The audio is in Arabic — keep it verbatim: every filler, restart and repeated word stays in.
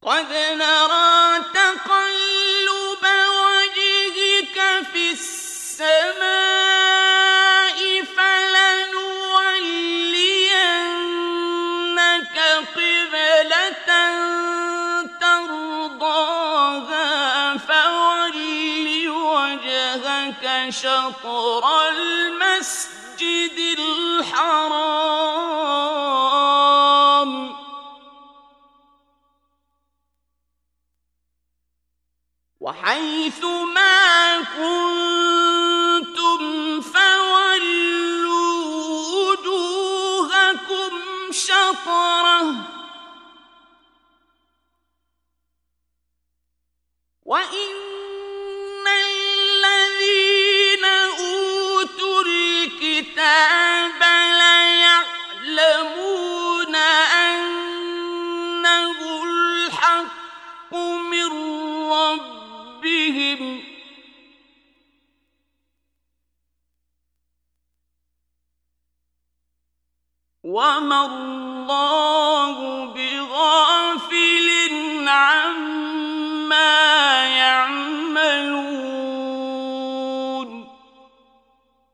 قد نرى تقلب وجهك في السماء فلنولينك قبلة ترضاها فول وجهك شطر المسجد الحرام وحيث ما كنتم فولوا وجوهكم شطره وإن الذين أوتوا الكتاب ليعلمون أنه الحق من ربهم وما الله بغافل عما